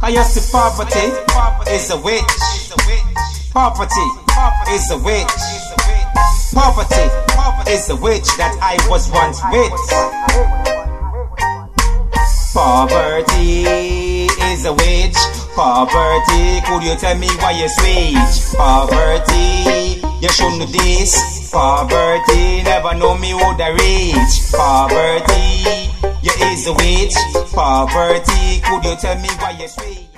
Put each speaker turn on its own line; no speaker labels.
I used to poverty is a witch. Poverty is a witch. Poverty is a witch that I was once with. Poverty is a witch. Poverty, could you tell me why you switch? Poverty, you shouldn't do this. Poverty, never know me who the rich. Poverty, you is a witch. Poverty, could you tell me why you switch?